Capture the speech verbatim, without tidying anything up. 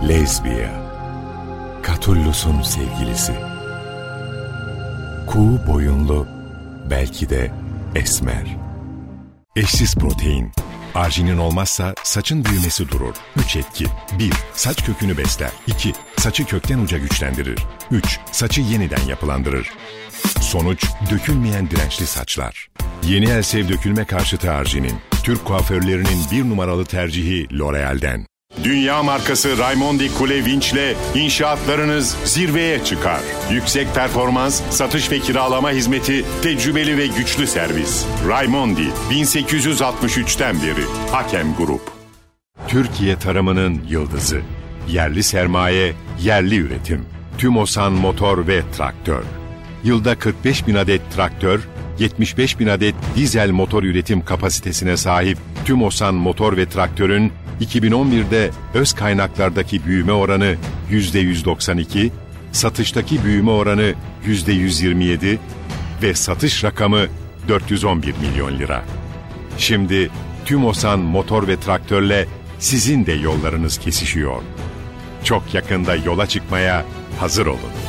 Lezbiya, Catullus'un sevgilisi. Kuğu boyunlu, belki de esmer. Eşsiz protein. Arginin olmazsa saçın büyümesi durur. üç etki. bir. Saç kökünü besler. iki. Saçı kökten uca güçlendirir. üç. Saçı yeniden yapılandırır. Sonuç, dökülmeyen dirençli saçlar. Yeni Elsev dökülme karşıtı arginin. Türk kuaförlerinin bir numaralı tercihi L'Oreal'den. Dünya markası Raimondi Kule Vinç'le inşaatlarınız zirveye çıkar. Yüksek performans, satış ve kiralama hizmeti, tecrübeli ve güçlü servis. Raimondi, bin sekiz yüz altmış üçten beri. Hakem Grup. Türkiye tarımının yıldızı. Yerli sermaye, yerli üretim. TÜMOSAN motor ve traktör. Yılda kırk beş bin adet traktör, yetmiş beş bin adet dizel motor üretim kapasitesine sahip TÜMOSAN motor ve traktörün iki bin on birde öz kaynaklardaki büyüme oranı yüzde yüz doksan iki, satıştaki büyüme oranı yüzde yüz yirmi yedi ve satış rakamı dört yüz on bir milyon lira. Şimdi TÜMOSAN motor ve traktörle sizin de yollarınız kesişiyor. Çok yakında yola çıkmaya hazır olun.